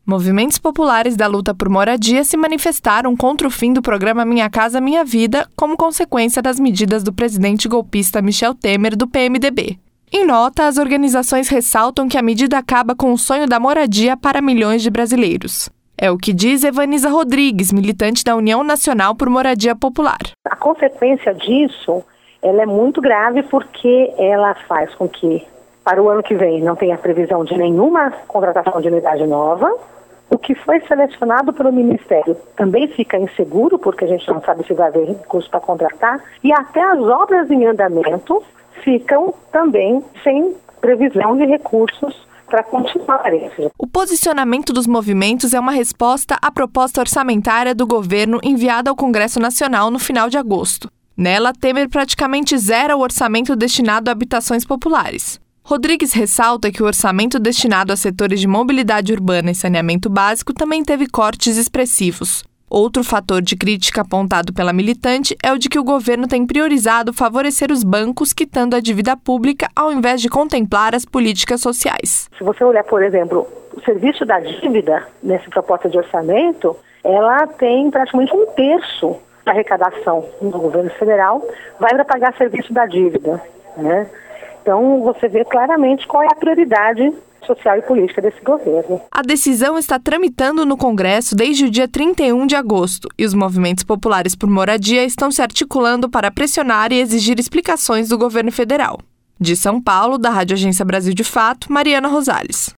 Movimentos populares da luta por moradia se manifestaram contra o fim do programa Minha Casa Minha Vida como consequência das medidas do presidente golpista Michel Temer do PMDB. Em nota, as organizações ressaltam que a medida acaba com o sonho da moradia para milhões de brasileiros. É o que diz Evaniza Rodrigues, militante da União Nacional por Moradia Popular. A consequência disso ela é muito grave porque ela faz com que, para o ano que vem, não tenha previsão de nenhuma contratação de unidade nova. O que foi selecionado pelo Ministério também fica inseguro, porque a gente não sabe se vai haver recurso para contratar, e até as obras em andamento ficam também sem previsão de recursos para continuarem. O posicionamento dos movimentos é uma resposta à proposta orçamentária do governo enviada ao Congresso Nacional no final de agosto. Nela, Temer praticamente zera o orçamento destinado a habitações populares. Rodrigues ressalta que o orçamento destinado a setores de mobilidade urbana e saneamento básico também teve cortes expressivos. Outro fator de crítica apontado pela militante é o de que o governo tem priorizado favorecer os bancos quitando a dívida pública ao invés de contemplar as políticas sociais. Se você olhar, por exemplo, o serviço da dívida nessa proposta de orçamento, ela tem praticamente 1/3 da arrecadação do governo federal vai para pagar serviço da dívida, né? Então, você vê claramente qual é a prioridade social e política desse governo. A decisão está tramitando no Congresso desde o dia 31 de agosto e os movimentos populares por moradia estão se articulando para pressionar e exigir explicações do governo federal. De São Paulo, da Rádio Agência Brasil de Fato, Mariana Rosales.